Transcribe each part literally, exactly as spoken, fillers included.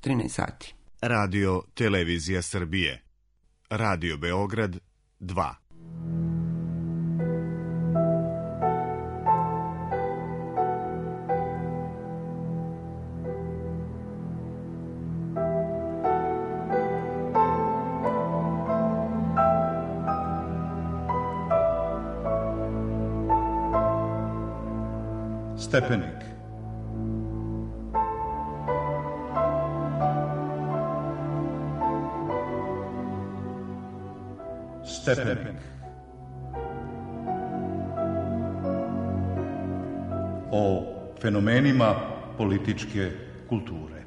trinaest sati. Radio Televizija Srbije. Radio Beograd dva. Stepenik. Stepenik. O fenomenima političke kulture.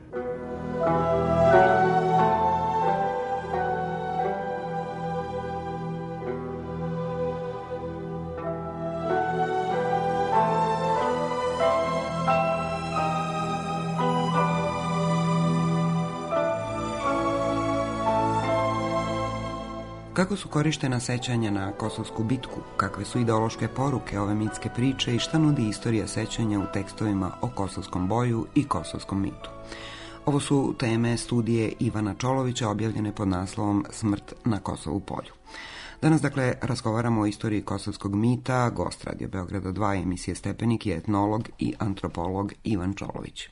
Kako su korištena sećanja na Kosovsku bitku, kakve su ideološke poruke ove mitske priče i šta nudi istorija sećanja u tekstovima o kosovskom boju i kosovskom mitu. Ovo su teme studije Ivana Čolovića objavljene pod naslovom Smrt na Kosovu polju. Danas, dakle, razgovaramo o istoriji kosovskog mita. Gost Radio Beograda dva emisije Stepenik je etnolog i antropolog Ivan Čolović.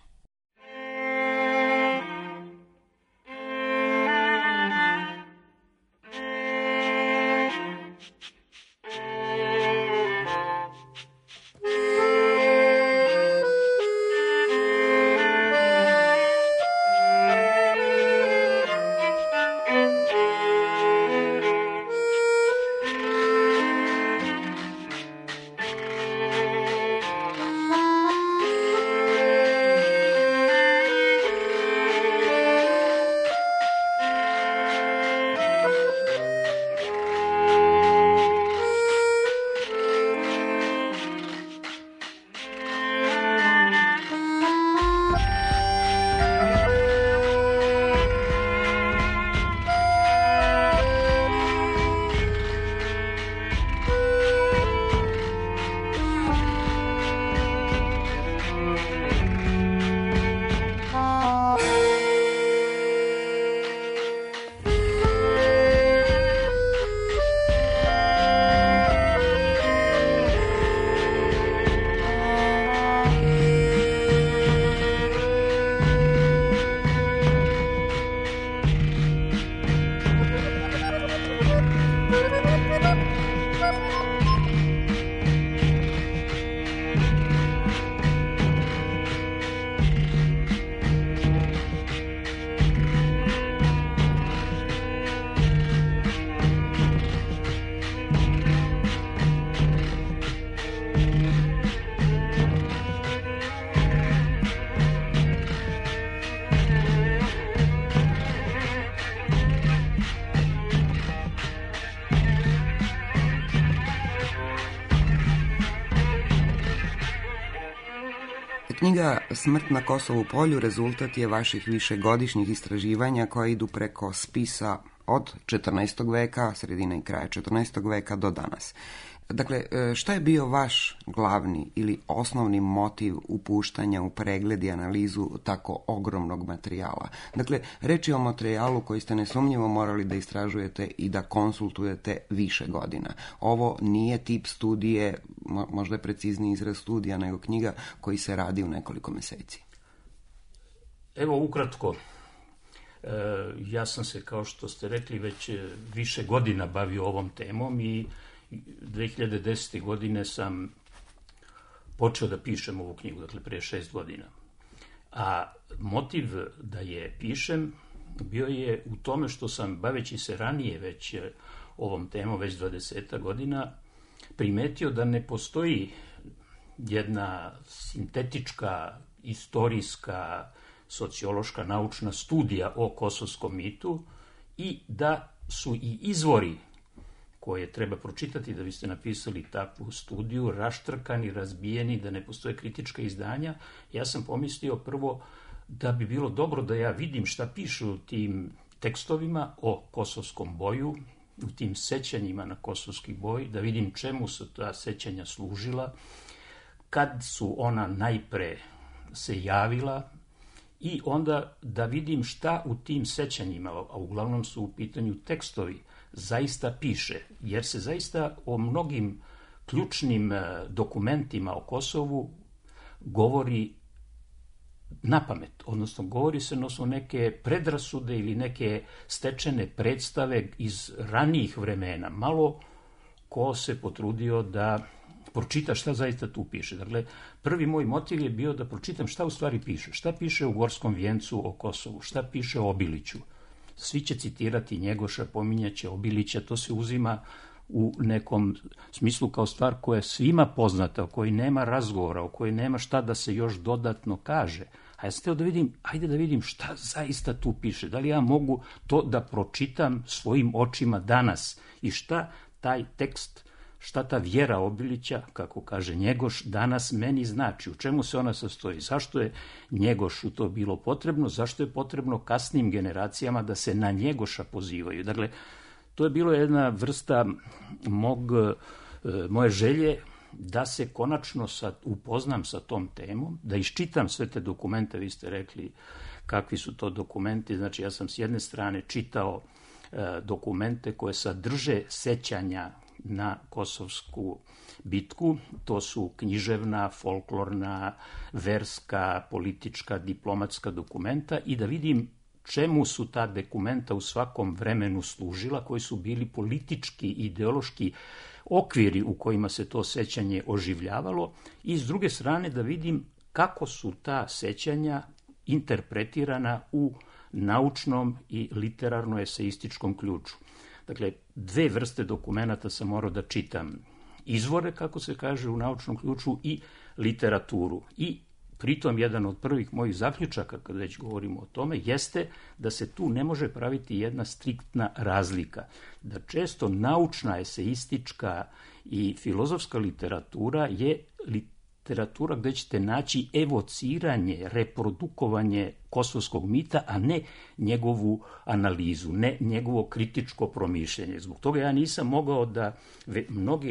Knjiga Smrt na Kosovu polju rezultat je vaših višegodišnjih istraživanja koja idu preko spisa od četrnaestog veka, sredine i kraja četrnaestog veka do danas. Dakle, šta je bio vaš glavni ili osnovni motiv upuštanja u pregled i analizu tako ogromnog materijala? Dakle, reč je o materijalu koji ste nesumnjivo morali da istražujete i da konsultujete više godina. Ovo nije tip studije, možda je precizniji izraz studija nego knjiga koji se radi u nekoliko meseci. Evo ukratko, e, ja sam se, kao što ste rekli, već više godina bavio ovom temom i dve hiljade desete. godine sam počeo da pišem ovu knjigu, dakle prije šest godina. A motiv da je pišem bio je u tome što sam, baveći se ranije već ovom temom, već dvadeset godina, primetio da ne postoji jedna sintetička, istorijska, sociološka, naučna studija o kosovskom mitu i da su i izvori koje treba pročitati da biste napisali takvu studiju, raštrkani, razbijeni, da ne postoje kritička izdanja. Ja sam pomislio prvo da bi bilo dobro da ja vidim šta pišu u tim tekstovima o kosovskom boju, u tim sećanjima na kosovski boj, da vidim čemu su ta sećanja služila, kad su ona najpre se javila i onda da vidim šta u tim sećanjima, a uglavnom su u pitanju tekstovi, zaista piše, jer se zaista o mnogim ključnim dokumentima o Kosovu govori na pamet, odnosno govori se na osnovu neke predrasude ili neke stečene predstave iz ranijih vremena. Malo ko se potrudio da pročita šta zaista tu piše. Dakle, prvi moj motiv je bio da pročitam šta u stvari piše. Šta piše u Gorskom vijencu o Kosovu, šta piše o Obiliću. Svi će citirati Njegoša, pominjaće Obilića, to se uzima u nekom smislu kao stvar koja je svima poznata, o kojoj nema razgovora, o kojoj nema šta da se još dodatno kaže. A ja sam hteo da vidim, ajde da vidim šta zaista tu piše. Da li ja mogu to da pročitam svojim očima danas i šta taj tekst, šta ta vjera Obilića, kako kaže Njegoš, danas meni znači, u čemu se ona sastoji, zašto je Njegošu to bilo potrebno, zašto je potrebno kasnim generacijama da se na Njegoša pozivaju. Dakle, to je bilo jedna vrsta mog, moje želje da se konačno sa, upoznam sa tom temom, da iščitam sve te dokumente, vi ste rekli kakvi su to dokumenti, znači ja sam s jedne strane čitao e, dokumente koje sadrže sećanja na Kosovsku bitku, to su književna, folklorna, verska, politička, diplomatska dokumenta i da vidim čemu su ta dokumenta u svakom vremenu služila, koji su bili politički, ideološki okviri u kojima se to sećanje oživljavalo i s druge strane da vidim kako su ta sećanja interpretirana u naučnom i literarno-eseističkom ključu. Dakle, dve vrste dokumenata sam morao da čitam. Izvore, kako se kaže u naučnom ključu, i literaturu. I pritom jedan od prvih mojih zaključaka, kad već govorimo o tome, jeste da se tu ne može praviti jedna striktna razlika. Da često naučna, eseistička i filozofska literatura je literatura gde ćete naći evociranje, reprodukovanje kosovskog mita, a ne njegovu analizu, ne njegovo kritičko promišljanje. Zbog toga ja nisam mogao da mnoge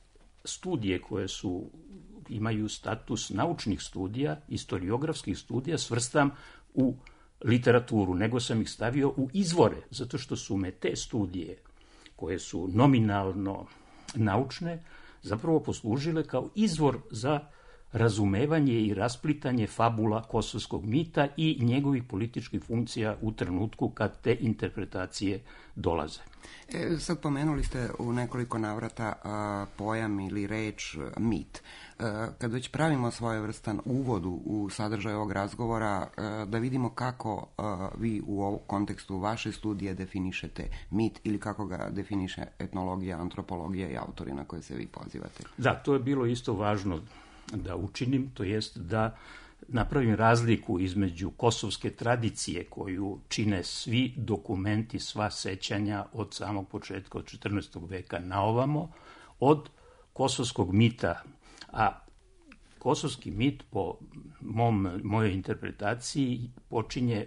studije koje su imaju status naučnih studija, istoriografskih studija, svrstam u literaturu, nego sam ih stavio u izvore, zato što su me te studije, koje su nominalno naučne, zapravo poslužile kao izvor za razumevanje i rasplitanje fabula kosovskog mita i njegovih političkih funkcija u trenutku kad te interpretacije dolaze. E, sad pomenuli ste u nekoliko navrata a, pojam ili reč mit. A, kad već pravimo svojevrstan uvod u sadržaj ovog razgovora, a, da vidimo kako a, vi u ovom kontekstu vaše studije definišete mit ili kako ga definiše etnologija, antropologija i autori na koje se vi pozivate. Da, to je bilo isto važno da učinim, to jest da napravim razliku između kosovske tradicije koju čine svi dokumenti, sva sećanja od samog početka, od četrnaestog veka na ovamo, od kosovskog mita. A kosovski mit po mom, mojoj interpretaciji počinje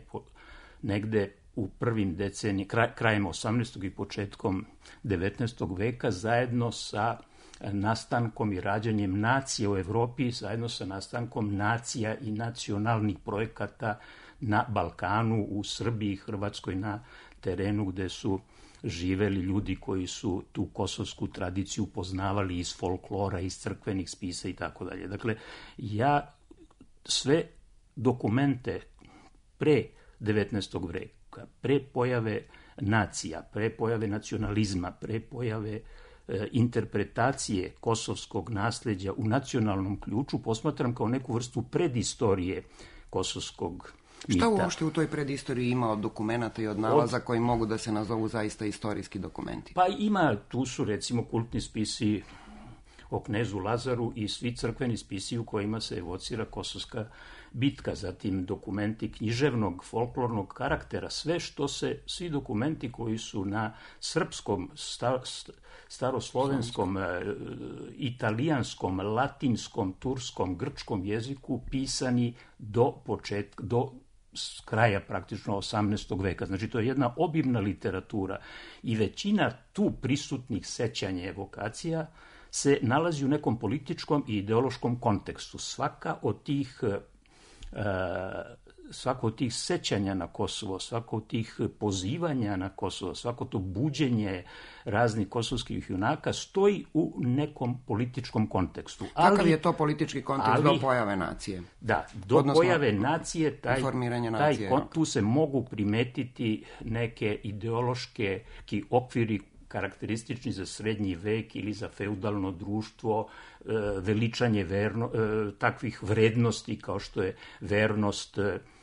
negde u prvim decenijama, kraj, krajem osamnaestog i početkom devetnaestog veka, zajedno sa nastankom i rađanjem nacije u Evropi, zajedno sa nastankom nacija i nacionalnih projekata na Balkanu, u Srbiji, Hrvatskoj, na terenu gde su živeli ljudi koji su tu kosovsku tradiciju poznavali iz folklora, iz crkvenih spisa i tako dalje. Dakle, ja sve dokumente pre devetnaestog veka, pre pojave nacija, pre pojave nacionalizma, pre pojave interpretacije kosovskog nasleđa u nacionalnom ključu posmatram kao neku vrstu predistorije kosovskog mita. Šta uopšte u toj predistoriji ima od dokumenta i od nalaza od... koji mogu da se nazovu zaista istorijski dokumenti? Pa ima, tu su recimo kultni spisi o knezu Lazaru i svi crkveni spisi u kojima se evocira kosovska bitka, zatim dokumenti književnog, folklornog karaktera, sve što se, svi dokumenti koji su na srpskom, star, staroslovenskom, italijanskom, latinskom, turskom, grčkom jeziku pisani do početka, do kraja praktično osamnaestog veka. Znači, to je jedna obimna literatura i većina tu prisutnih sećanja, evokacija se nalazi u nekom političkom i ideološkom kontekstu. Svaka od tih svako od tih sećanja na Kosovo, svako od tih pozivanja na Kosovo, svako to buđenje raznih kosovskih junaka stoji u nekom političkom kontekstu. Ali, kakav je to politički kontekst ali, do pojave nacije? Da, do Odnosno, pojave nacije, taj, nacije, taj, tu se mogu primetiti neke ideološke ki okviri karakteristični za srednji vek ili za feudalno društvo, veličanje verno, takvih vrednosti kao što je vernost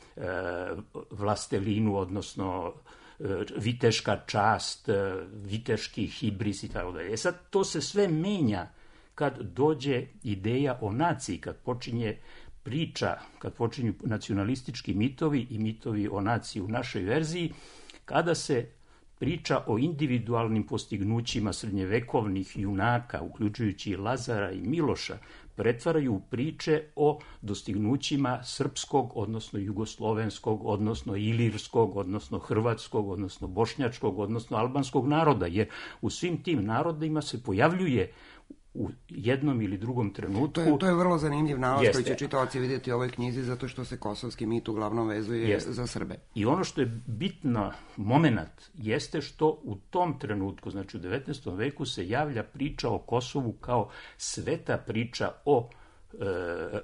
vlastelinu, odnosno viteška čast, viteški hibris i tako dalje. E sad, to se sve menja kad dođe ideja o naciji, kad počinje priča, kad počinju nacionalistički mitovi i mitovi o naciji u našoj verziji, kada se priča o individualnim postignućima srednjevekovnih junaka, uključujući Lazara i Miloša, pretvaraju u priče o dostignućima srpskog, odnosno jugoslovenskog, odnosno ilirskog, odnosno hrvatskog, odnosno bošnjačkog, odnosno albanskog naroda, jer u svim tim narodima se pojavljuje u jednom ili drugom trenutku. To je, to je vrlo zanimljiv nalaz koji će čitaoci vidjeti u ovoj knjizi, zato što se kosovski mit uglavnom vezuje jeste. za Srbe. I ono što je bitno moment jeste što u tom trenutku, znači u devetnaestom veku, se javlja priča o Kosovu kao sveta priča o e,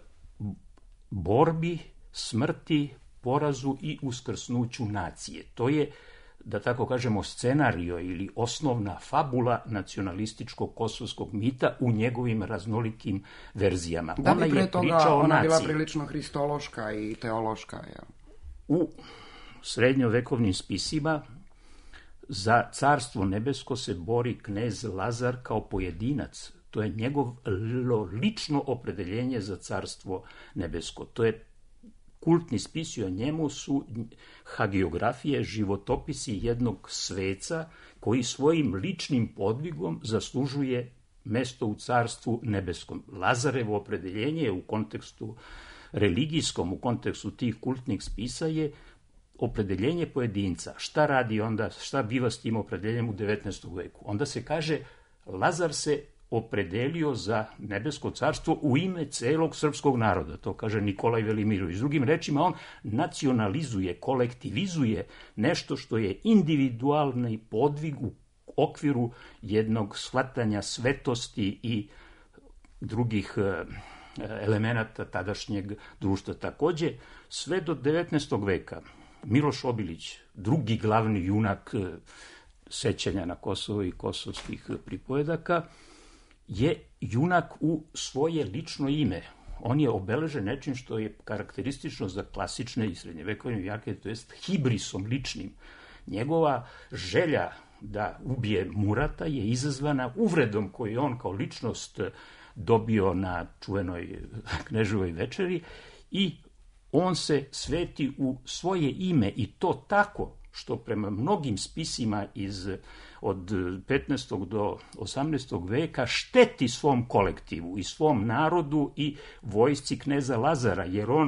borbi, smrti, porazu i uskrsnuću nacije. To je, da tako kažemo, scenario ili osnovna fabula nacionalističkog kosovskog mita u njegovim raznolikim verzijama. Da bi ona pre je toga priča o ona naciji. bila prilično hristološka i teološka. Ja. U srednjovekovnim spisima za carstvo nebesko se bori knez Lazar kao pojedinac. To je njegovo lično opredeljenje za carstvo nebesko. To je kultni spisi o njemu su hagiografije, životopisi jednog sveca koji svojim ličnim podvigom zaslužuje mesto u carstvu nebeskom. Lazarevo opredeljenje je u kontekstu religijskom, u kontekstu tih kultnih spisa je opredeljenje pojedinca. Šta radi onda, šta biva s tim opredeljenjem u devetnaestom veku? Onda se kaže, Lazar se opredelio za nebesko carstvo u ime celog srpskog naroda. To kaže Nikolaj Velimirović. Drugim rečima, on nacionalizuje, kolektivizuje nešto što je individualni podvig u okviru jednog shvatanja svetosti i drugih elemenata tadašnjeg društva. Takođe, sve do devetnaestog veka, Miloš Obilić, drugi glavni junak sećanja na Kosovo i kosovskih pripovedaka, je junak u svoje lično ime. On je obeležen nečim što je karakteristično za klasične i srednjevekovne junake, to jest hibrisom ličnim. Njegova želja da ubije Murata je izazvana uvredom koju je on kao ličnost dobio na čuvenoj Kneževoj večeri i on se sveti u svoje ime i to tako što prema mnogim spisima iz od petnaestog do osamnaestog veka šteti svom kolektivu i svom narodu i vojsci kneza Lazara, jer on,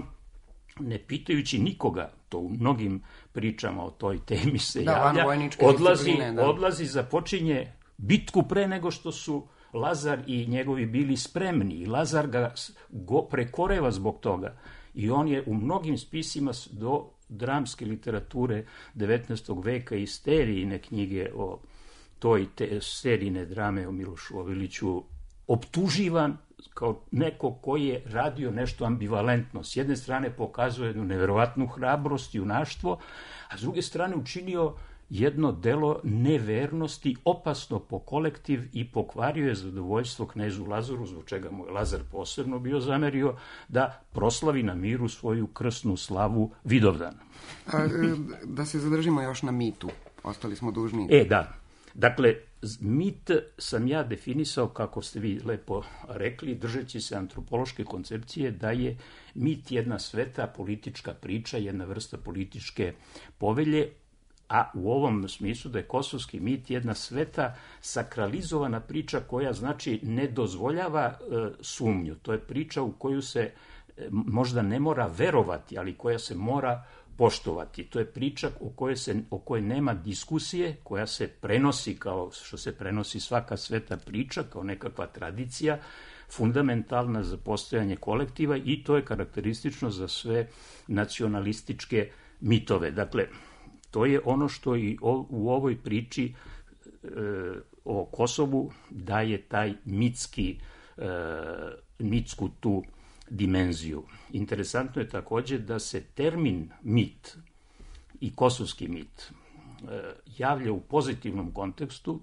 ne pitajući nikoga, to u mnogim pričama o toj temi se da, javlja, odlazi, odlazi, započinje bitku pre nego što su Lazar i njegovi bili spremni. I Lazar ga go prekoreva zbog toga. I on je u mnogim spisima do dramske literature devetnaestog veka i serijine knjige o toj te, serijine drame o Milošu Obiliću optuživan kao neko koji je radio nešto ambivalentno. S jedne strane pokazuje jednu neverovatnu hrabrost i junaštvo, a s druge strane učinio jedno delo nevernosti, opasno po kolektiv i pokvario je zadovoljstvo knezu Lazaru, zbog čega mu je Lazar posebno bio zamerio, da proslavi na miru svoju krsnu slavu Vidovdana. A, da se zadržimo još na mitu, ostali smo dužni. E, da. Dakle, mit sam ja definisao, kako ste vi lepo rekli, držeći se antropološke koncepcije, da je mit jedna sveta politička priča, jedna vrsta političke povelje, a u ovom smislu da je kosovski mit jedna sveta sakralizovana priča koja znači ne dozvoljava e, sumnju. To je priča u koju se e, možda ne mora verovati, ali koja se mora poštovati. To je priča o kojoj, se, o kojoj nema diskusije, koja se prenosi kao što se prenosi svaka sveta priča, kao nekakva tradicija, fundamentalna za postojanje kolektiva i to je karakteristično za sve nacionalističke mitove. Dakle, to je ono što i u ovoj priči e, o Kosovu daje taj mitski, e, mitsku tu dimenziju. Interesantno je takođe da se termin mit i kosovski mit e, javlja u pozitivnom kontekstu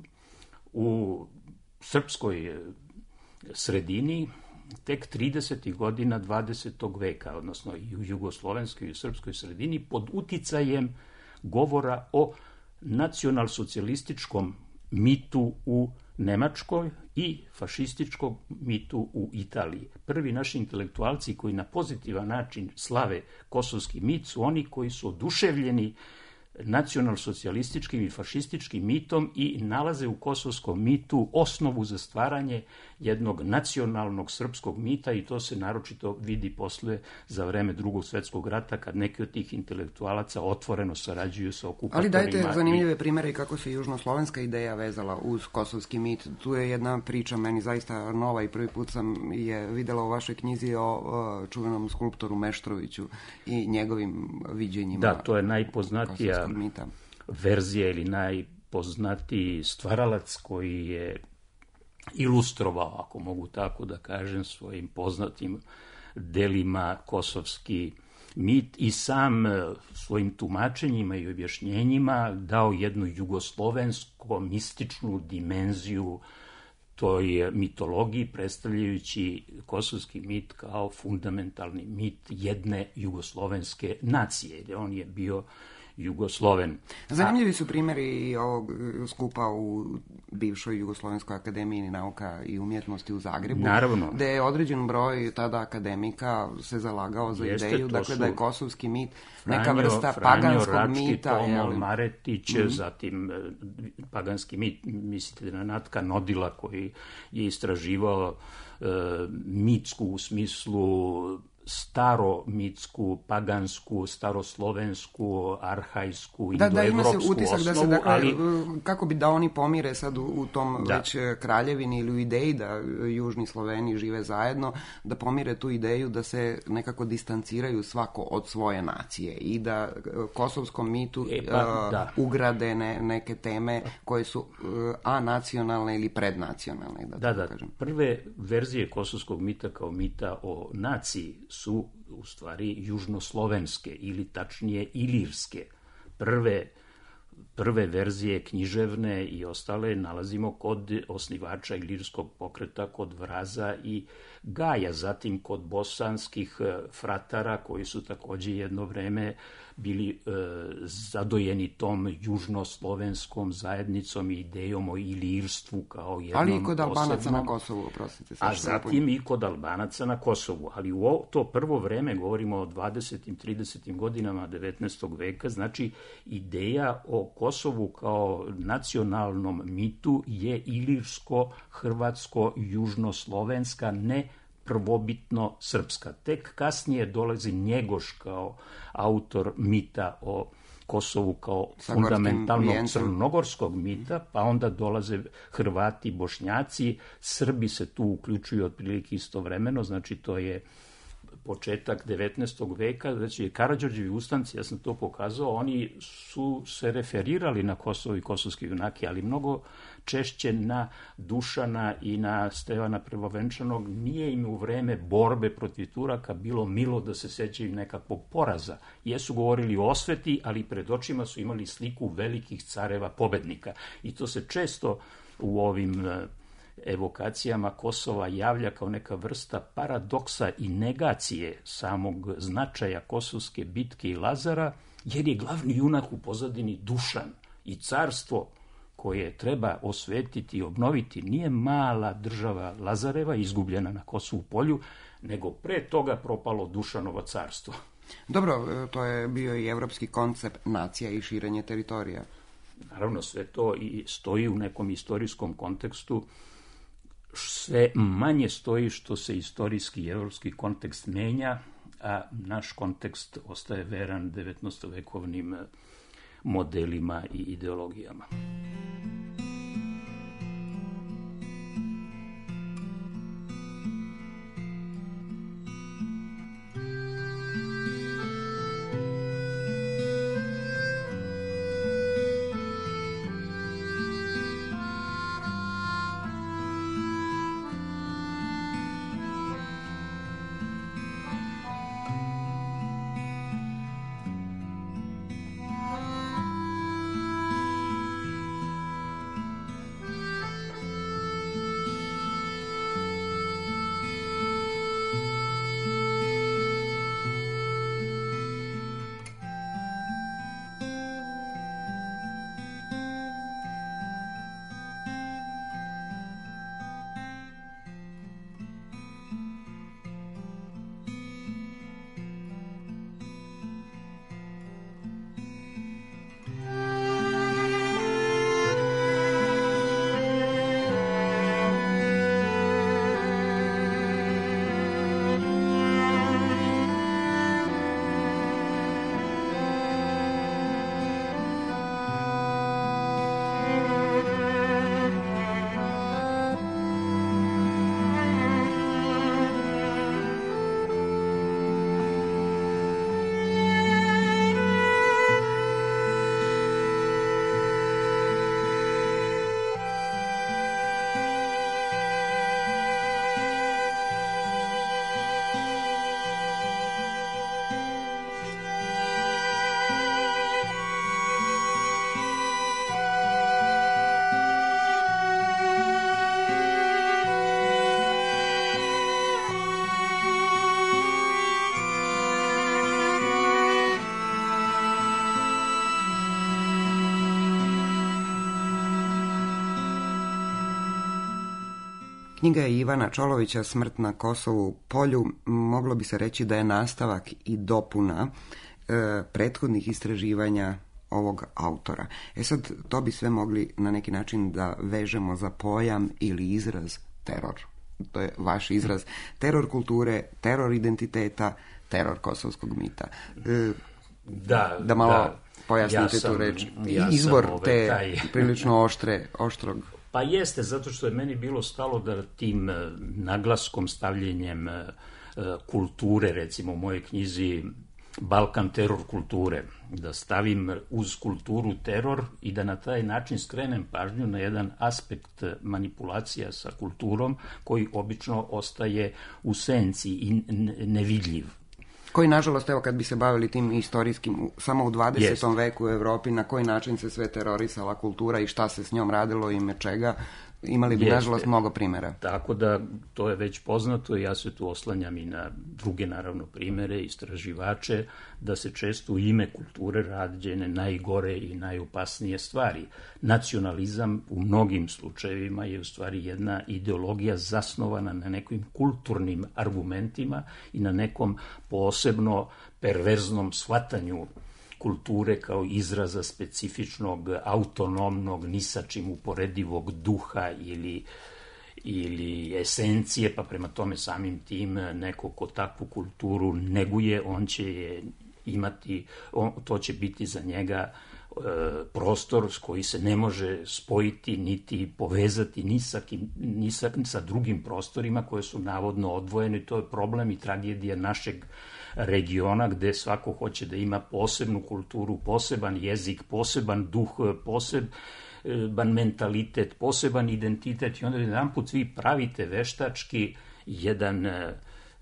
u srpskoj sredini tek tridesetih godina dvadesetog veka, odnosno i u jugoslovenskoj i u srpskoj sredini, pod uticajem govora o nacionalsocijalističkom mitu u Nemačkoj i fašističkom mitu u Italiji. Prvi naši intelektualci koji na pozitivan način slave kosovski mit su oni koji su oduševljeni nacionalsocijalističkim i fašističkim mitom i nalaze u kosovskom mitu osnovu za stvaranje jednog nacionalnog srpskog mita i to se naročito vidi posle za vreme Drugog svetskog rata kad neki od tih intelektualaca otvoreno sarađuju sa okupatorima. Ali dajte zanimljive primere kako se južnoslovenska ideja vezala uz kosovski mit. Tu je jedna priča meni zaista nova i prvi put sam je videla u vašoj knjizi o, o čuvenom skulptoru Meštroviću i njegovim viđenjima. Da, to je najpoznatija verzija ili najpoznatiji stvaralac koji je ilustrovao, ako mogu tako da kažem, svojim poznatim delima kosovski mit i sam svojim tumačenjima i objašnjenjima dao jednu jugoslovensko-mističnu dimenziju toj mitologiji, predstavljajući kosovski mit kao fundamentalni mit jedne jugoslovenske nacije, jer on je bio Jugosloven. Zanimljivi su primjeri ovog skupa u bivšoj Jugoslovenskoj akademiji nauka i umjetnosti u Zagrebu. Naravno. Gde je određen broj tada akademika se zalagao za Jeste, ideju, dakle su da je kosovski mit Franjo, neka vrsta Franjo, paganskog Rački, mita. Tomo, Maretić, mm-hmm. zatim paganski mit, mislite na Natka Nodila koji je istraživao e, mitsku u smislu staromitsku, pagansku, staroslovensku, arhajsku, da, indoevropsku osnovu. Da, ima se utisak osnovu, da se, dakle, ali... kako bi da oni pomire sad u, u tom da. već kraljevini ili u ideji da južni Sloveni žive zajedno, da pomire tu ideju da se nekako distanciraju svako od svoje nacije i da kosovskom mitu e, pa, uh, da. ugrade ne, neke teme koje su uh, anacionalne ili prednacionalne. Da, da, da. Kažem. Prve verzije kosovskog mita kao mita o naciji su u stvari južnoslovenske ili tačnije ilirske. Prve, prve verzije književne i ostale nalazimo kod osnivača ilirskog pokreta, kod Vraza i Gaja, zatim kod bosanskih fratara koji su takođe jedno vreme bili e, zadojeni tom južnoslovenskom zajednicom i idejom o ilirstvu kao jednom ali i kod Albanaca posebnom, na Kosovu, oprostite. A zatim i kod Albanaca na Kosovu. Ali u to prvo vreme, govorimo o dvadesetim tridesetim godinama devetnaestog veka, znači ideja o Kosovu kao nacionalnom mitu je ilirsko-hrvatsko-južnoslovenska, ne prvobitno srpska. Tek kasnije dolazi Njegoš kao autor mita o Kosovu kao fundamentalnog crnogorskog mita, pa onda dolaze Hrvati, Bošnjaci, Srbi se tu uključuju otprilike istovremeno, znači to je početak devetnaestog veka, znači Karađorđevi ustanci, ja sam to pokazao, oni su se referirali na Kosovo i kosovski junaki, ali mnogo češće na Dušana i na Stevana Prvovenčanog. Nije im u vreme borbe protiv Turaka bilo milo da se sećaju nekakvog poraza. Jesu govorili o osveti, ali pred očima su imali sliku velikih careva pobednika. I to se često u ovim evokacijama Kosova javlja kao neka vrsta paradoksa i negacije samog značaja kosovske bitke i Lazara, jer je glavni junak u pozadini Dušan i carstvo koje treba osvetiti i obnoviti nije mala država Lazareva izgubljena na Kosovu polju, nego pre toga propalo Dušanovo carstvo. Dobro, to je bio i evropski koncept nacija i širenje teritorija. Naravno, sve to i stoji u nekom istorijskom kontekstu, sve manje stoji što se istorijski i evropski kontekst menja, a naš kontekst ostaje veran devetnaestovekovnim modelima i ideologijama. Knjiga je Ivana Čolovića Smrt na Kosovu polju. Moglo bi se reći da je nastavak i dopuna e, prethodnih istraživanja ovog autora. E sad, to bi sve mogli na neki način da vežemo za pojam ili izraz teror. To je vaš izraz. Teror kulture, teror identiteta, teror kosovskog mita. E, da, da malo da. pojasnite ja sam, tu reč. Ja Izbor ove, te taj... prilično oštre, oštrog. Pa jeste, zato što je meni bilo stalo da tim naglaskom, stavljenjem kulture, recimo u mojoj knjizi Balkan teror kulture, da stavim uz kulturu teror i da na taj način skrenem pažnju na jedan aspekt manipulacija sa kulturom koji obično ostaje u senci i nevidljiv. Koji, nažalost, evo kad bi se bavili tim istorijskim, samo u dvadesetom Jest. veku u Evropi, na koji način se sve terorisala kultura i šta se s njom radilo i ime čega, imali bi, Jeste. nažalost, mnogo primjera. Tako da, to je već poznato i ja se tu oslanjam i na druge, naravno, primere, istraživače, da se često u ime kulture rađene najgore i najopasnije stvari. Nacionalizam u mnogim slučajevima je u stvari jedna ideologija zasnovana na nekim kulturnim argumentima i na nekom posebno perverznom shvatanju kulture kao izraza specifičnog, autonomnog, ni sa čim uporedivog duha ili, ili esencije, pa prema tome samim tim neko ko takvu kulturu neguje, on će je imati, on, to će biti za njega e, prostor s koji se ne može spojiti niti povezati ni sa, kim, ni sa, ni sa drugim prostorima koje su navodno odvojeni. To je problem i tragedija našeg regiona gde svako hoće da ima posebnu kulturu, poseban jezik, poseban duh, poseban mentalitet, poseban identitet i onda jedanput vi pravite veštački jedan e,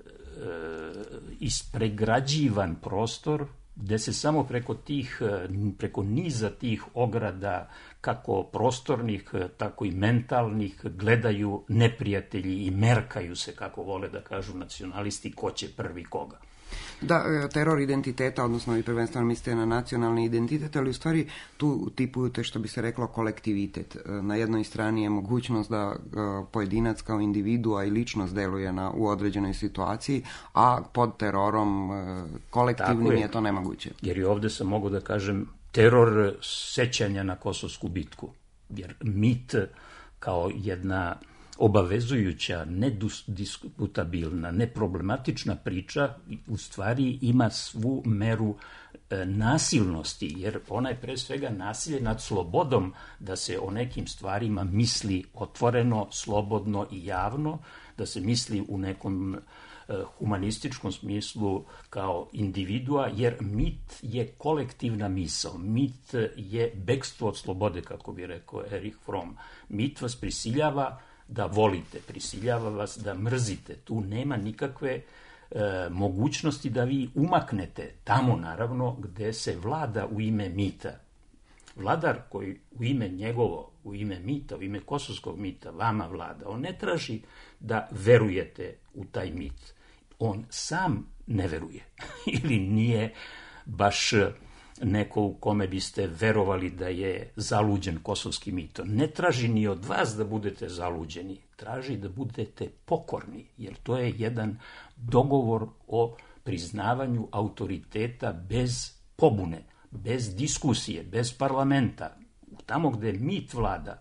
ispregrađivan prostor gde se samo preko tih, preko niza tih ograda, kako prostornih, tako i mentalnih, gledaju neprijatelji i merkaju se, kako vole da kažu nacionalisti, ko će prvi koga. Da, teror identiteta, odnosno i prvenstveno mislite na nacionalni identitet, ali u stvari tu tipujete, što bi se reklo, kolektivitet. Na jednoj strani je mogućnost da pojedinac kao individua i ličnost deluje na, u određenoj situaciji, a pod terorom kolektivnim je. je to nemoguće. Jer i ovde sam mogu da kažem teror sećanja na Kosovsku bitku. Jer mit kao jedna obavezujuća, nediskutabilna, neproblematična priča u stvari ima svu meru e, nasilnosti, jer ona je pre svega nasilje nad slobodom da se o nekim stvarima misli otvoreno, slobodno i javno, da se misli u nekom e, humanističkom smislu kao individua, jer mit je kolektivna misao, mit je bekstvo od slobode, kako bi rekao Erich Fromm. Mit vas prisiljava da volite, prisiljava vas da mrzite. Tu nema nikakve e, mogućnosti da vi umaknete tamo, naravno, gde se vlada u ime mita. Vladar koji u ime njegovo, u ime mita, u ime kosovskog mita, vama vlada, on ne traži da verujete u taj mit. On sam ne veruje ili nije baš neko u kome biste verovali da je zaluđen kosovski mit. Ne traži ni od vas da budete zaluđeni, traži da budete pokorni, jer to je jedan dogovor o priznavanju autoriteta bez pobune, bez diskusije, bez parlamenta. Tamo gde mit vlada,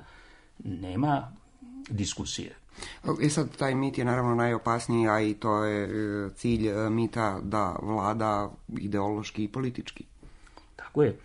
nema diskusije. I sad, taj mit je naravno najopasniji, a i to je cilj mita da vlada ideološki i politički. Tako je.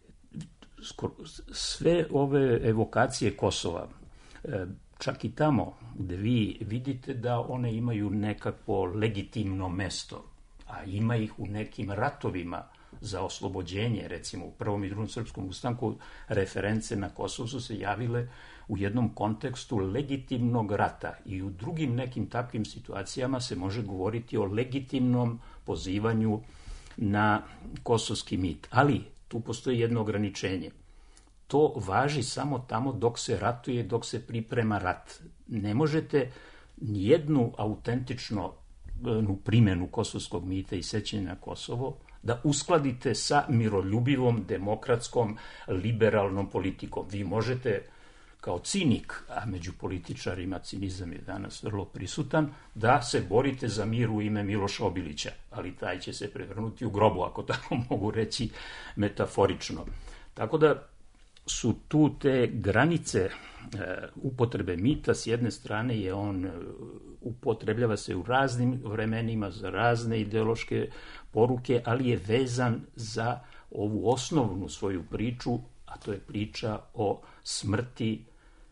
Sve ove evokacije Kosova, čak i tamo gde vi vidite da one imaju nekakvo legitimno mesto, a ima ih u nekim ratovima za oslobođenje, recimo u Prvom i Drugom srpskom ustanku, reference na Kosovo su se javile u jednom kontekstu legitimnog rata i u drugim nekim takvim situacijama se može govoriti o legitimnom pozivanju na kosovski mit. Ali tu postoji jedno ograničenje. To važi samo tamo dok se ratuje, dok se priprema rat. Ne možete nijednu autentičnu primjenu kosovskog mita i sećanja na Kosovo da uskladite sa miroljubivom, demokratskom, liberalnom politikom. Vi možete kao cinik, a među političarima cinizam je danas vrlo prisutan, da se borite za mir u ime Miloša Obilića, ali taj će se prevrnuti u grobu, ako tako mogu reći metaforično. Tako da su tu te granice e, upotrebe mita. S jedne strane je on e, upotrebljava se u raznim vremenima za razne ideološke poruke, ali je vezan za ovu osnovnu svoju priču, a to je priča o smrti,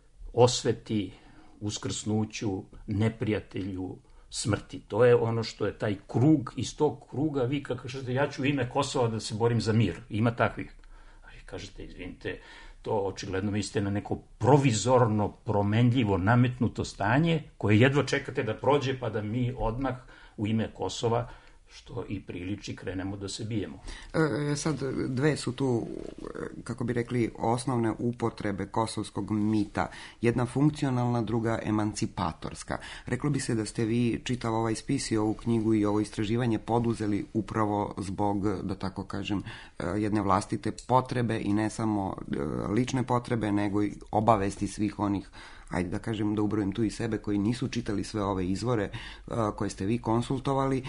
osveti, uskrsnuću, neprijatelju, smrti. To je ono što je taj krug, iz tog kruga vi kako kažete, ja ću u ime Kosova da se borim za mir. Ima takvih. Kažete, izvinite, to očigledno mislite na neko provizorno, promenljivo, nametnuto stanje koje jedva čekate da prođe pa da mi odmah u ime Kosova, što i priliči, krenemo da se bijemo. E, sad, dve su tu, kako bi rekli, osnovne upotrebe kosovskog mita. Jedna funkcionalna, druga emancipatorska. Reklo bi se da ste vi čitav ovaj spis i ovu knjigu i ovo istraživanje poduzeli upravo zbog, da tako kažem, jedne vlastite potrebe i ne samo lične potrebe, nego i obavesti svih onih, ajde da kažem, da ubrojim tu i sebe, koji nisu čitali sve ove izvore koje ste vi konsultovali,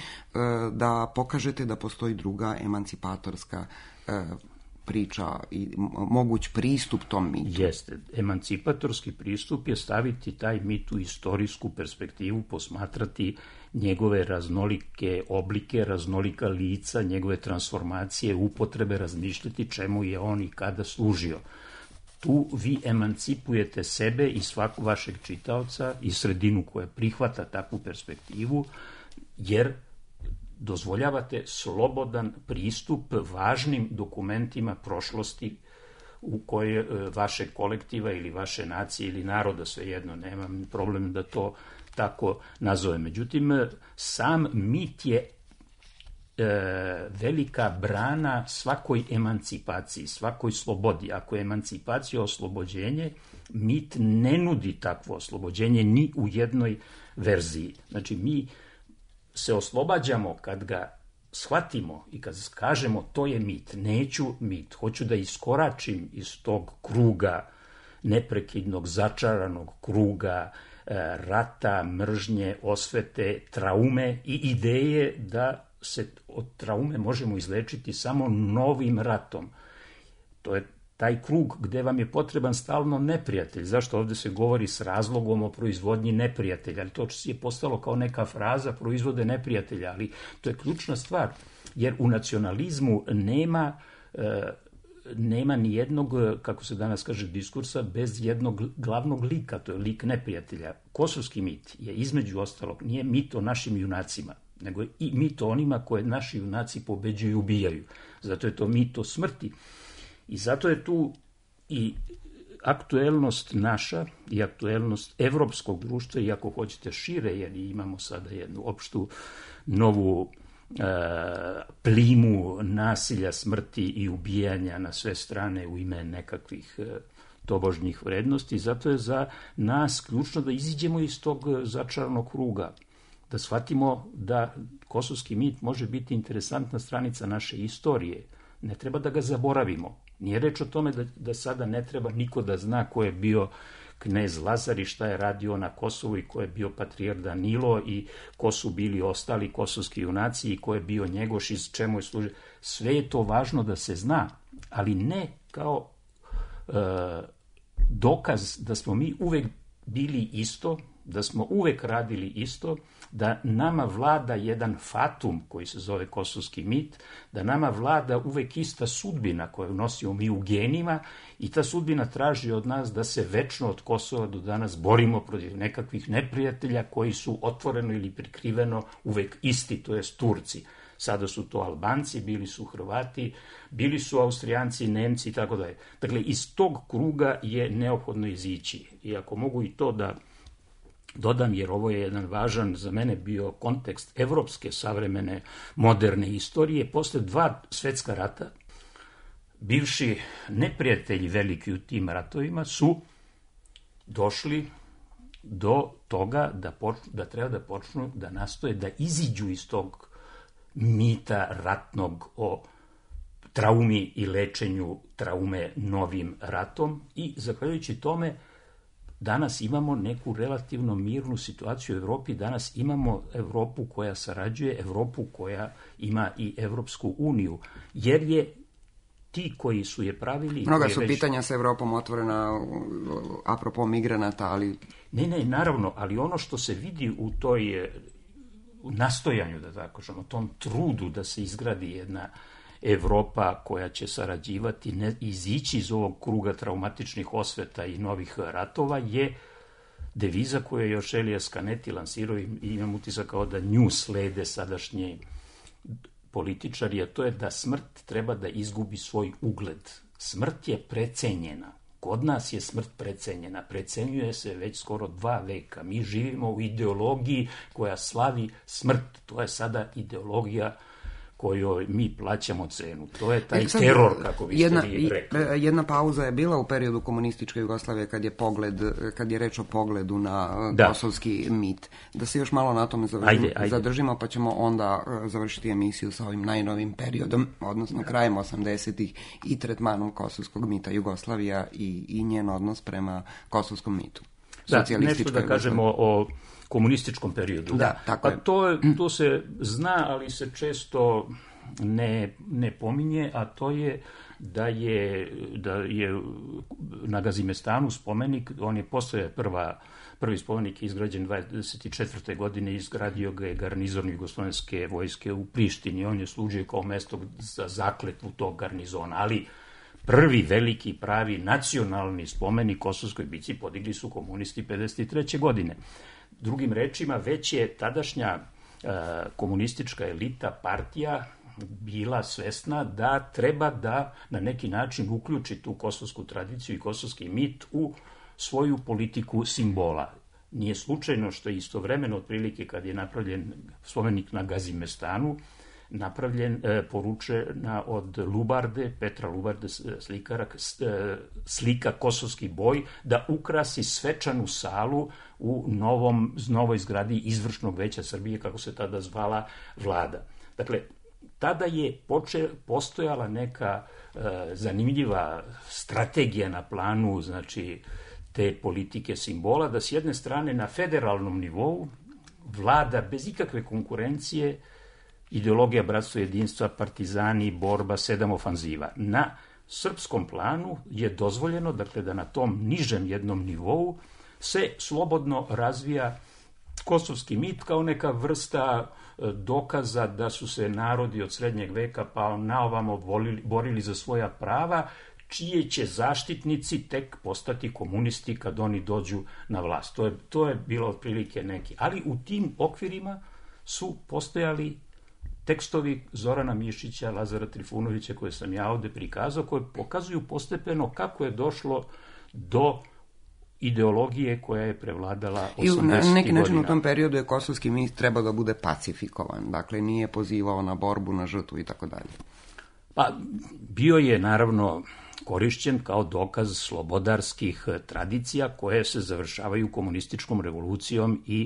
da pokažete da postoji druga emancipatorska priča i moguć pristup tom mitu. Jeste. Emancipatorski pristup je staviti taj mit u istorijsku perspektivu, posmatrati njegove raznolike oblike, raznolika lica, njegove transformacije, upotrebe, razmišljati čemu je on i kada služio. Tu vi emancipujete sebe i svakog vašeg čitaoca i sredinu koja prihvata takvu perspektivu, jer dozvoljavate slobodan pristup važnim dokumentima prošlosti u koje vaše kolektiva ili vaše nacije ili naroda, svejedno, nemam problem da to tako nazove. Međutim, sam mit je E, velika brana svakoj emancipaciji, svakoj slobodi. Ako je emancipacija oslobođenje, mit ne nudi takvo oslobođenje ni u jednoj verziji. Znači, mi se oslobađamo kad ga shvatimo i kad kažemo to je mit, neću mit, hoću da iskoračim iz tog kruga, neprekidnog, začaranog kruga e, rata, mržnje, osvete, traume i ideje da se od traume možemo izlečiti samo novim ratom. To je taj krug gde vam je potreban stalno neprijatelj. Zašto ovde se govori s razlogom o proizvodnji neprijatelja? Ali to je postalo kao neka fraza, proizvode neprijatelja, ali to je ključna stvar, jer u nacionalizmu nema, e, nema ni jednog, kako se danas kaže, diskursa bez jednog glavnog lika, to je lik neprijatelja. Kosovski mit je između ostalog, nije mit o našim junacima, nego i mit o onima koje naši junaci pobeđuju i ubijaju. Zato je to mit o smrti. I zato je tu i aktuelnost naša i aktuelnost evropskog društva, i ako hoćete šire, jer imamo sada jednu opštu novu e, plimu nasilja, smrti i ubijanja na sve strane u ime nekakvih e, tobožnjih vrednosti. Zato je za nas ključno da iziđemo iz tog začaranog kruga, da shvatimo da kosovski mit može biti interesantna stranica naše istorije. Ne treba da ga zaboravimo. Nije reč o tome da, da sada ne treba niko da zna ko je bio knez Lazar i šta je radio na Kosovu i ko je bio patrijarh Danilo i ko su bili ostali kosovski junaci i ko je bio Njegoš i čemu je služio. Sve je to važno da se zna, ali ne kao e, dokaz da smo mi uvek bili isto, da smo uvek radili isto, da nama vlada jedan fatum koji se zove kosovski mit, da nama vlada uvek ista sudbina koju nosimo mi u genima i ta sudbina traži od nas da se večno od Kosova do danas borimo protiv nekakvih neprijatelja koji su otvoreno ili prikriveno uvek isti, to jest Turci. Sada su to Albanci, bili su Hrvati, bili su Austrijanci, Nemci i tako dalje. Dakle, iz tog kruga je neophodno izići. I ako mogu i to da dodam, jer ovo je jedan važan za mene bio kontekst evropske savremene moderne istorije, posle dva svetska rata, bivši neprijatelji veliki u tim ratovima su došli do toga da, počnu, da treba da počnu da nastoje da iziđu iz tog mita ratnog o traumi i lečenju traume novim ratom i zahvaljujući tome danas imamo neku relativno mirnu situaciju u Evropi, danas imamo Evropu koja sarađuje, Evropu koja ima i Evropsku uniju, jer je ti koji su je pravili... Mnoga su već... pitanja sa Evropom otvorena apropo migranata, ali... Ne, ne, naravno, ali ono što se vidi u toj nastojanju, da tako kažemo, tom trudu da se izgradi jedna Evropa koja će sarađivati, ne, izići iz ovog kruga traumatičnih osveta i novih ratova, je deviza koju je još Elias Canetti lansirao i imam utisak kao da nju slede sadašnji političari, a to je da smrt treba da izgubi svoj ugled. Smrt je precenjena. Kod nas je smrt precenjena. Precenjuje se već skoro dva veka. Mi živimo u ideologiji koja slavi smrt. To je sada ideologija kojoj mi plaćamo cenu. To je taj sad, teror, kako biste jedna, vi rekli. Jedna pauza je bila u periodu komunističke Jugoslavije kad je pogled, kad je reč o pogledu na da. kosovski mit. Da se još malo na tome zadržimo, ajde, ajde. zadržimo, pa ćemo onda završiti emisiju sa ovim najnovim periodom, odnosno krajem osamdesetih i tretmanom kosovskog mita Jugoslavija i, i njen odnos prema kosovskom mitu. Da, nešto da kažemo o komunističkom periodu. Da, tako je. Pa to, to se zna, ali se često ne, ne pominje, a to je da je, da je na Gazimestanu spomenik, on je postoje prva, prvi spomenik izgrađen dvadeset četvrte godine, izgradio ga je garnizon Jugoslovenske vojske u Prištini. On je služio kao mesto za zakletvu tog garnizona, ali prvi veliki pravi nacionalni spomenik Kosovskoj bici podigli su komunisti pedeset treće godine. Drugim rečima, već je tadašnja e, komunistička elita, partija, bila svesna da treba da na neki način uključi tu kosovsku tradiciju i kosovski mit u svoju politiku simbola. Nije slučajno što je istovremeno, otprilike kad je napravljen spomenik na Gazimestanu, napravljen, e, poručena od Lubarde, Petra Lubarde, slikara, e, slika Kosovski boj, da ukrasi svečanu salu u novom, novoj zgradi Izvršnog veća Srbije, kako se tada zvala vlada. Dakle, tada je poče, postojala neka e, zanimljiva strategija na planu, znači, te politike simbola, da s jedne strane na federalnom nivou vlada bez ikakve konkurencije ideologija bratstva jedinstva, partizani, borba, sedam ofanziva. Na srpskom planu je dozvoljeno, dakle, da na tom nižem jednom nivou se slobodno razvija kosovski mit kao neka vrsta dokaza da su se narodi od srednjeg veka pa naovamo volili, borili za svoja prava, čije će zaštitnici tek postati komunisti kad oni dođu na vlast. To je, to je bilo otprilike neki. Ali u tim okvirima su postojali tekstovi Zorana Mišića, Lazara Trifunovića, koje sam ja ovde prikazao, koje pokazuju postepeno kako je došlo do ideologije koja je prevladala osamdesetih godina. I na neki način u tom periodu je kosovski mit trebao da bude pacifikovan, dakle nije pozivao na borbu, na žrtvu i tako dalje. Pa bio je naravno korišćen kao dokaz slobodarskih tradicija koje se završavaju komunističkom revolucijom i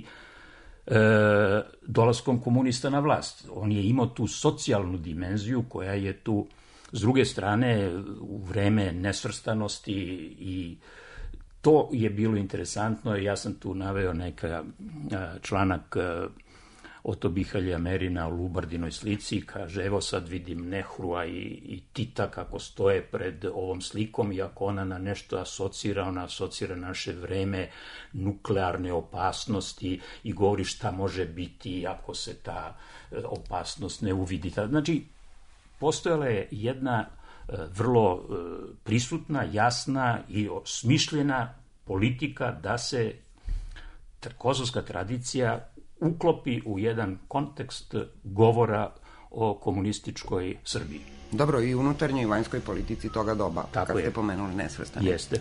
E, dolaskom komunista na vlast. On je imao tu socijalnu dimenziju koja je tu, s druge strane, u vreme nesvrstanosti, i to je bilo interesantno. Ja sam tu naveo neka članak Oto Bihalja Merina u Lubardinoj slici, kaže, evo sad vidim Nehrua i, i Tita kako stoje pred ovom slikom, i ako ona na nešto asocira, ona asocira naše vreme, nuklearne opasnosti, i govori šta može biti ako se ta opasnost ne uvidi. Znači, postojala je jedna vrlo prisutna, jasna i smišljena politika da se kosovska tradicija uklopi u jedan kontekst govora o komunističkoj Srbiji. Dobro, i unutarnjoj i vanjskoj politici toga doba, tako kad je. Ste pomenuli nesvrstane. Jeste.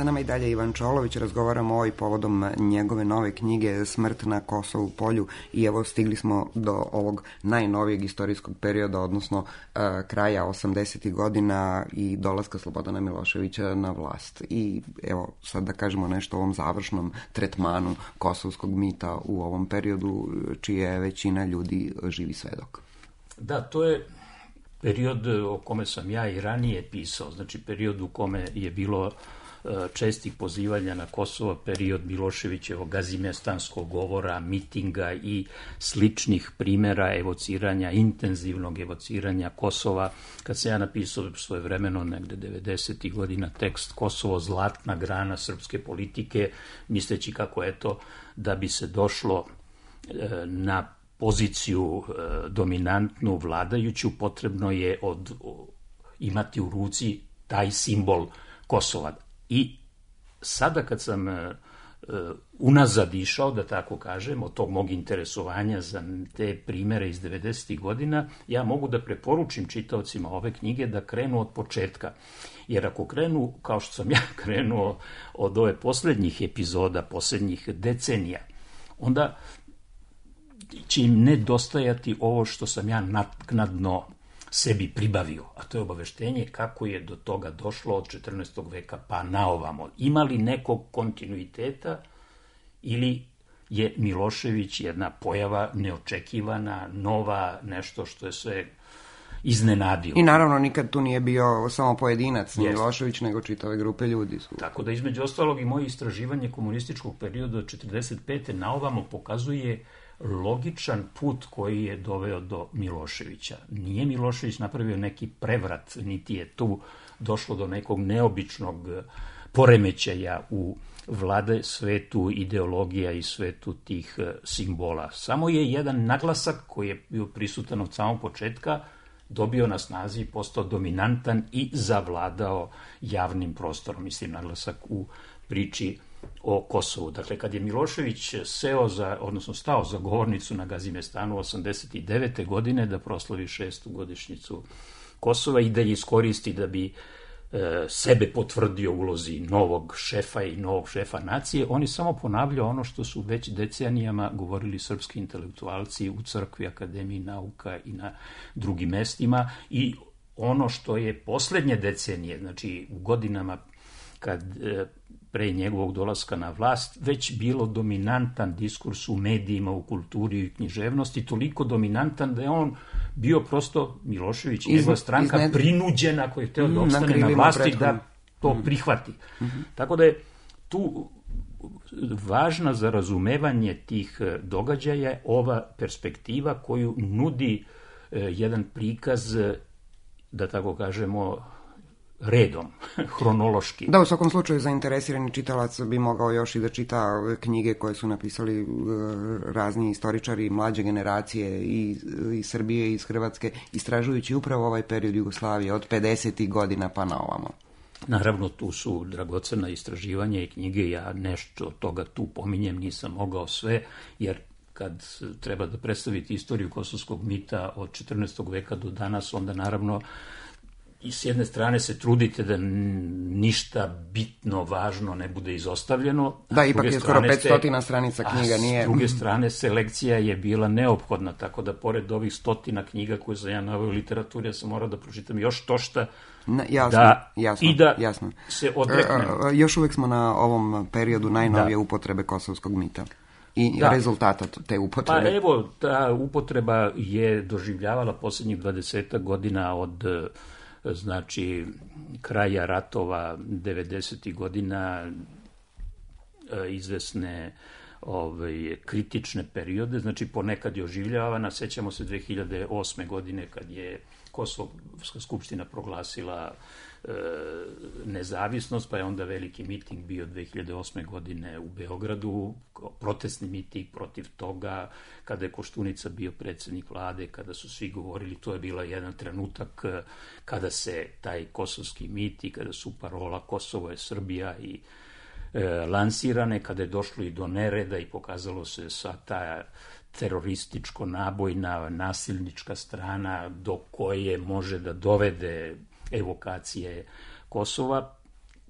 Sa nama i dalje Ivan Čolović, razgovaramo ovaj povodom njegove nove knjige Smrt na Kosovu polju i evo stigli smo do ovog najnovijeg istorijskog perioda, odnosno uh, kraja osamdesetih godina i dolaska Slobodana Miloševića na vlast. I evo sad da kažemo nešto o ovom završnom tretmanu kosovskog mita u ovom periodu, čija je većina ljudi živi svedok. Da, to je period o kome sam ja i ranije pisao, znači period u kome je bilo čestih pozivanja na Kosovo, period Miloševićevog gazimestanskog govora, mitinga i sličnih primjera evociranja, intenzivnog evociranja Kosova. Kad sam ja napisao svojevremeno, negde devedesetih godina, tekst Kosovo, zlatna grana srpske politike, misleći kako eto, da bi se došlo na poziciju dominantnu, vladajuću, potrebno je od, imati u ruci taj simbol Kosova. I sada kad sam uh, unazad išao, da tako kažem, od tog mog interesovanja za te primere iz devedesetih godina, ja mogu da preporučim čitaocima ove knjige da krenu od početka. Jer ako krenu, kao što sam ja krenuo od ove poslednjih epizoda, poslednjih decenija, onda će im nedostajati ovo što sam ja naknadno sebi pribavio, a to je obaveštenje kako je do toga došlo od četrnaestog veka pa naovamo. Ima li nekog kontinuiteta ili je Milošević jedna pojava neočekivana, nova, nešto što je sve iznenadio. I naravno nikad tu nije bio samo pojedinac Milošević, nego čitave grupe ljudi su. Tako da između ostalog i moje istraživanje komunističkog perioda od četrdeset pete naovamo pokazuje logičan put koji je doveo do Miloševića. Nije Milošević napravio neki prevrat, niti je tu došlo do nekog neobičnog poremećaja u vlade svetu ideologija i svetu tih simbola. Samo je jedan naglasak koji je bio prisutan od samog početka dobio na snazi i postao dominantan i zavladao javnim prostorom. Mislim, naglasak u priči o Kosovu. Dakle, kad je Milošević seo za, odnosno stao za govornicu na Gazimestanu osamdeset devete godine da proslavi šestu godišnjicu Kosova i da je iskoristi da bi e, sebe potvrdio ulozi novog šefa i novog šefa nacije, on je samo ponavljao ono što su već decenijama govorili srpski intelektualci u crkvi, akademiji nauka i na drugim mestima i ono što je poslednje decenije, znači u godinama kad e, pre njegovog dolaska na vlast, već bilo dominantan diskurs u medijima, u kulturi i književnosti, toliko dominantan da je on bio prosto, Milošević i njegova stranka, izne... prinuđen, ako je hteo da ostane na vlasti, da to mm. prihvati. Mm-hmm. Tako da je tu važna za razumevanje tih događaja ova perspektiva koju nudi eh, jedan prikaz, da tako kažemo, redom, hronološki. Da, u svakom slučaju zainteresirani čitalac bi mogao još i da čita knjige koje su napisali razni istoričari mlađe generacije i iz Srbije i iz Hrvatske, istražujući upravo ovaj period Jugoslavije od pedesetih godina pa na ovamo. Naravno, tu su dragocena istraživanja i knjige, ja nešto od toga tu pominjem, nisam mogao sve, jer kad treba da predstaviti istoriju kosovskog mita od četrnaestog veka do danas, onda naravno i s jedne strane se trudite da ništa bitno, važno ne bude izostavljeno. Da, ipak je skoro petsto stranica knjiga, nije... A s druge strane, selekcija je bila neophodna, tako da pored ovih stotina knjiga koje sam ja naveo u literaturi, ja sam morao da pročitam još to šta Na, jasno, da, jasno, i da jasno. se odreknem. E, e, još uvek smo na ovom periodu najnovije da. upotrebe kosovskog mita. I da. rezultata te upotrebe. Pa evo, ta upotreba je doživljavala posljednjih dvadesetak godina od znači kraja ratova devedesetih godina izvesne ovaj, kritične periode, znači ponekad je oživljavana. Sećamo se dve hiljade osme godine kad je Kosovska skupština proglasila e, nezavisnost, pa je onda veliki miting bio dve hiljade osme godine u Beogradu, protestni miting protiv toga, kada je Koštunica bio predsjednik vlade, kada su svi govorili, to je bila jedan trenutak kada se taj kosovski mit i kada su parola Kosovo je Srbija i e, lansirane, kada je došlo i do nereda i pokazalo se sa ta terorističko nabojna, nasilnička strana do koje može da dovede evokacije Kosova.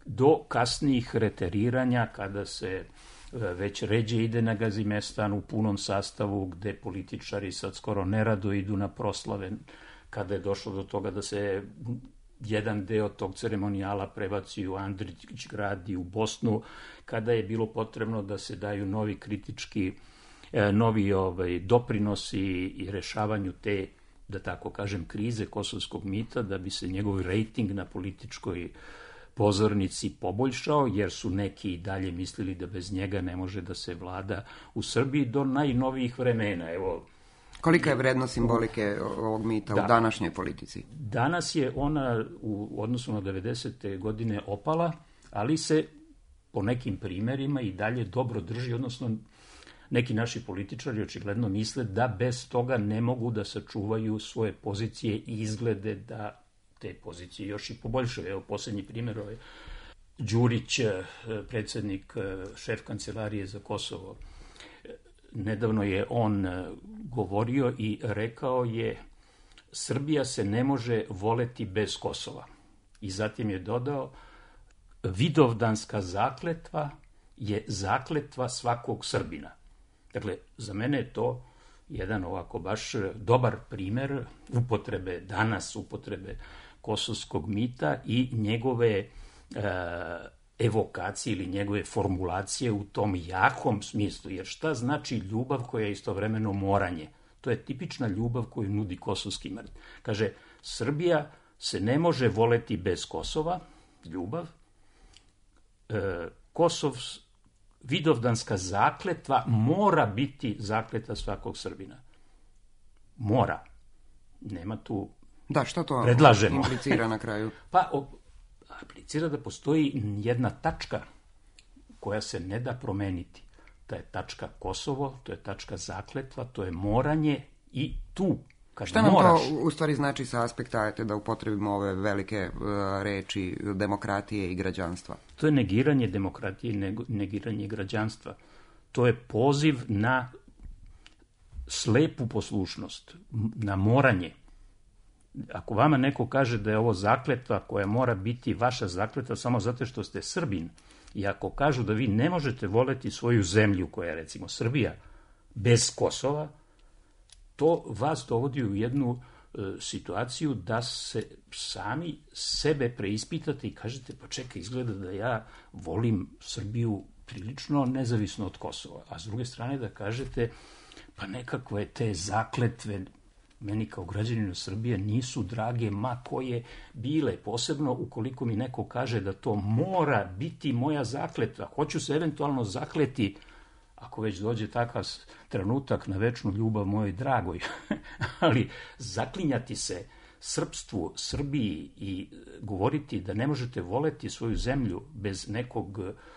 do kasnijih reteriranja kada se već ređe ide na Gazimestan u punom sastavu, gde političari sad skoro nerado idu na proslave, kada je došlo do toga da se jedan deo tog ceremonijala prebaci u Andrić grad i u Bosnu, kada je bilo potrebno da se daju novi kritički, novi ovaj, doprinosi i rešavanju te, da tako kažem, krize kosovskog mita, da bi se njegov rejting na političkoj pozornici poboljšao, jer su neki i dalje mislili da bez njega ne može da se vlada u Srbiji do najnovijih vremena. Evo, kolika je vrednost simbolike ovog mita da, u današnjoj politici? Danas je ona u odnosu na devedesete godine opala, ali se po nekim primerima i dalje dobro drži, odnosno neki naši političari očigledno misle da bez toga ne mogu da sačuvaju svoje pozicije i izglede da te pozicije još i poboljšaju. Evo, posljednji primjer, ovaj Đurić, predsjednik, šef kancelarije za Kosovo. Nedavno je on govorio i rekao je: Srbija se ne može voleti bez Kosova. I zatim je dodao: Vidovdanska zakletva je zakletva svakog Srbina. Dakle, za mene je to jedan ovako baš dobar primer upotrebe, danas upotrebe kosovskog mita i njegove e, evokacije ili njegove formulacije u tom jakom smislu. Jer šta znači ljubav koja je istovremeno moranje? To je tipična ljubav koju nudi kosovski mir. Kaže, Srbija se ne može voleti bez Kosova, ljubav. E, Kosov, Vidovdanska zakletva mora biti zakletva svakog Srbina. Mora. Nema tu... Da, šta to predlažemo. Implicira na kraju? Pa, o, implicira da postoji jedna tačka koja se ne da promeniti. To je tačka Kosovo, to je tačka zakletva, to je moranje i tu. Kad šta nam moraš, to u stvari znači sa aspekta, ajte da upotrebimo ove velike uh, reči demokratije i građanstva? To je negiranje demokratije i negiranje građanstva. To je poziv na slepu poslušnost, na moranje. Ako vama neko kaže da je ovo zakletva koja mora biti vaša zakletva samo zato što ste Srbin, i ako kažu da vi ne možete voleti svoju zemlju, koja je recimo Srbija, bez Kosova, to vas dovodi u jednu e, situaciju da se sami sebe preispitate i kažete, pa čekaj, izgleda da ja volim Srbiju prilično nezavisno od Kosova. A s druge strane da kažete, pa nekakve te zakletve meni kao građaninu Srbije nisu drage, ma koje bile, posebno ukoliko mi neko kaže da to mora biti moja zakletva. Hoću se eventualno zakleti, ako već dođe takav trenutak, na večnu ljubav mojoj dragoj, ali zaklinjati se srpstvu, Srbiji i govoriti da ne možete voleti svoju zemlju bez nekog,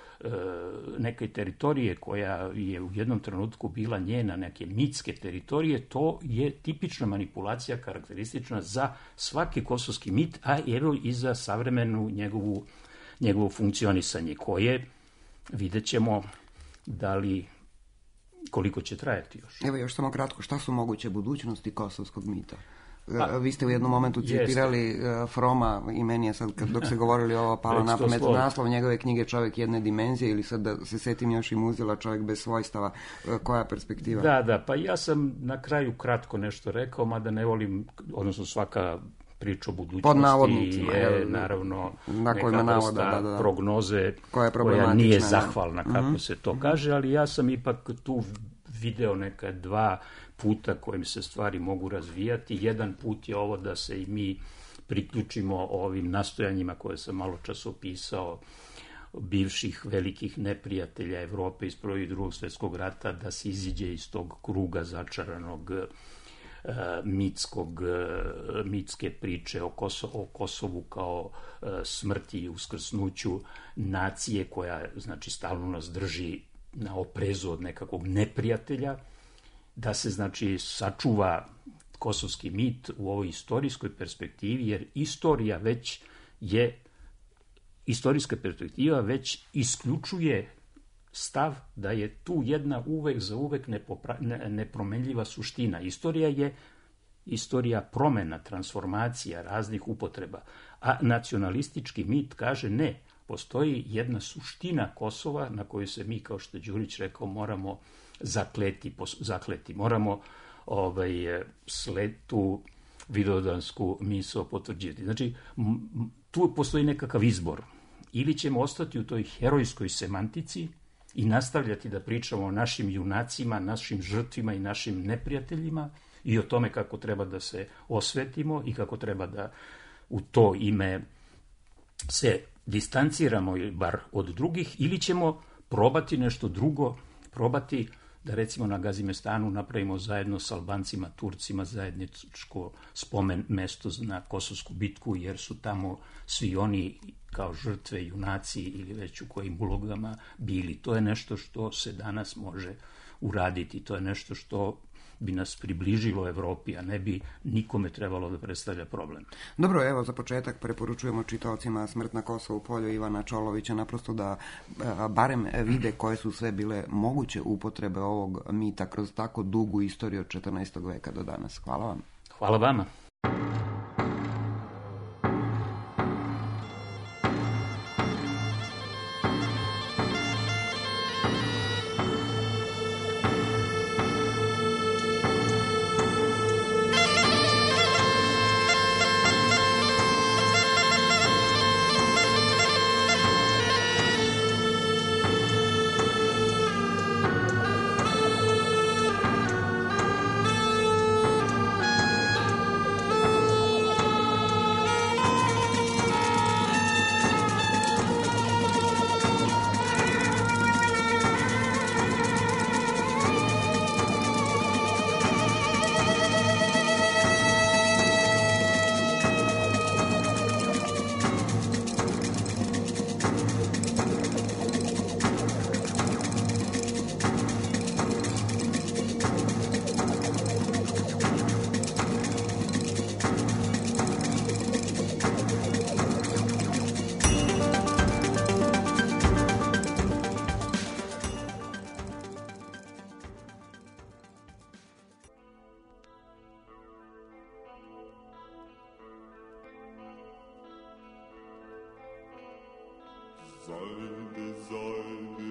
neke teritorije koja je u jednom trenutku bila njena, neke mitske teritorije, to je tipična manipulacija karakteristična za svaki kosovski mit, a evo i za savremenu njegovu, njegovo funkcionisanje, koje vidjet ćemo da li, koliko će trajati još. Evo još samo kratko, šta su moguće budućnosti kosovskog mita? Pa, vi ste u jednom momentu citirali jeste. Froma i meni je sad, dok se govorili ovo, palo na pamet naslov njegove knjige Čovjek jedne dimenzije, ili sad da se setim još i Muzila Čovjek bez svojstava. Koja perspektiva? Da, da, pa ja sam na kraju kratko nešto rekao, mada ne volim, odnosno svaka priča o budućnosti je naravno na neka vrsta navoda, da, da. prognoze koja, koja nije zahvalna, da. kako mm-hmm. se to kaže, ali ja sam ipak tu video neka dva puta kojim se stvari mogu razvijati. Jedan put je ovo da se i mi priključimo ovim nastojanjima koje sam malo čas opisao, bivših velikih neprijatelja Evrope iz Prvog i Drugog svjetskog rata, da se iziđe iz tog kruga začaranog uh, mitskog, uh, mitske priče o, Koso, o Kosovu kao uh, smrti i uskrsnuću nacije koja, znači, stalno nas drži na oprezu od nekakvog neprijatelja, da se, znači, sačuva kosovski mit u ovoj istorijskoj perspektivi, jer istorija već je, istorijska perspektiva već isključuje stav da je tu jedna uvek za uvek nepopra, ne, nepromenljiva suština. Istorija je istorija promena, transformacija, raznih upotreba, a nacionalistički mit kaže ne, Postoji jedna suština Kosova na koju se mi, kao što je Đurić rekao, moramo zakleti, zakleti. moramo ovaj, sletu vidodansku misao potvrđivati. Znači, tu postoji nekakav izbor. Ili ćemo ostati u toj herojskoj semantici i nastavljati da pričamo o našim junacima, našim žrtvima i našim neprijateljima i o tome kako treba da se osvetimo i kako treba da u to ime se distanciramo bar od drugih, ili ćemo probati nešto drugo, probati da recimo na Gazimestanu napravimo zajedno s Albancima, Turcima zajedničko spomen mesto na Kosovsku bitku, jer su tamo svi oni kao žrtve, junaci ili već u kojim ulogama bili. To je nešto što se danas može uraditi, to je nešto što bi nas približilo Evropi, a ne bi nikome trebalo da predstavlja problem. Dobro, evo za početak preporučujemo čitaocima Smrt na Kosovu polju Ivana Čolovića naprosto da a, barem vide koje su sve bile moguće upotrebe ovog mita kroz tako dugu istoriju od četrnaestog veka do danas. Hvala vam. Hvala vama. Zajde, zajde,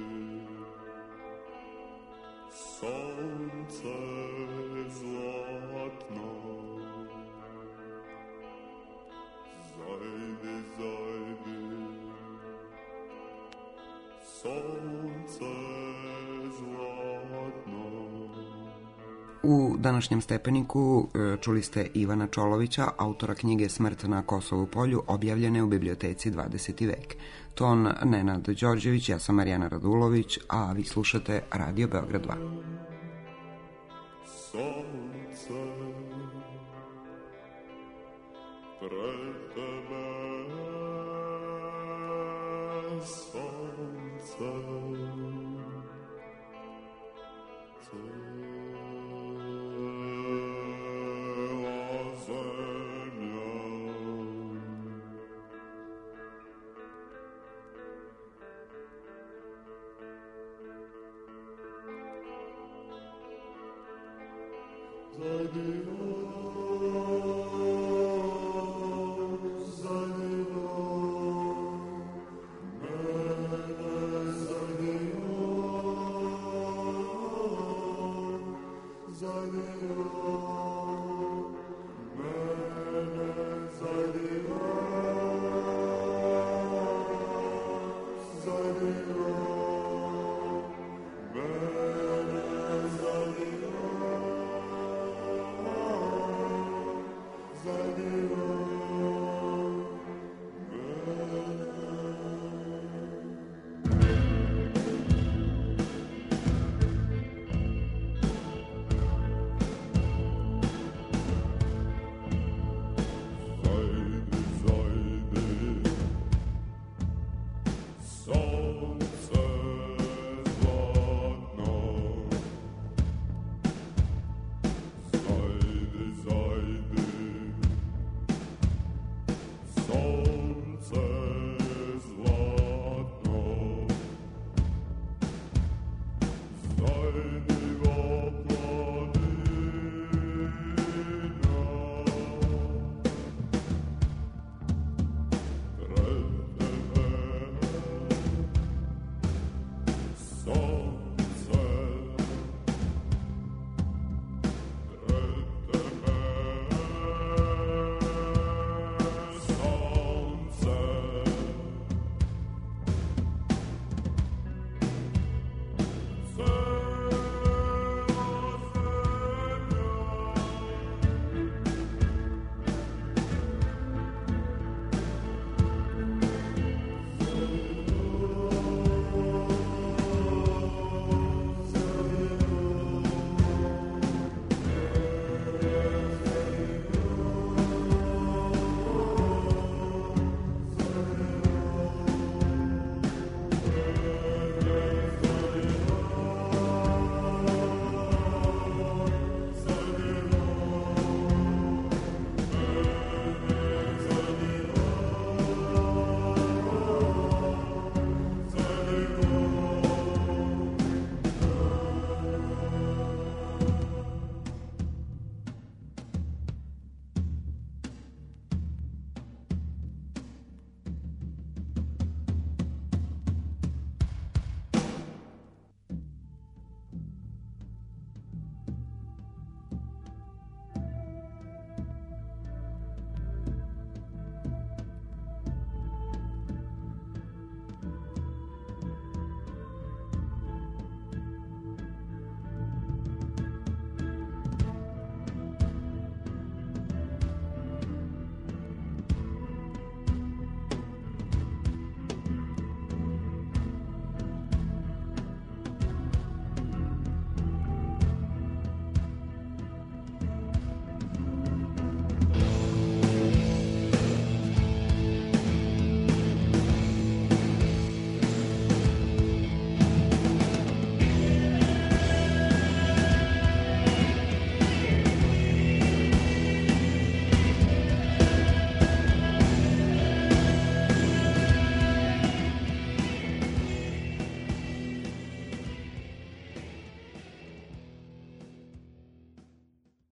sonce zlatno. Zajde, zajde, sonce zlatno. U današnjem stepeniku čuli ste Ivana Čolovića, autora knjige Smrt na Kosovu polju, objavljene u biblioteci dvadeseti vek. Ton Nenad Đorđević, ja sam Marijana Radulović, a vi slušate Radio Beograd dva. Sonce pred tebe, sonce Zajde,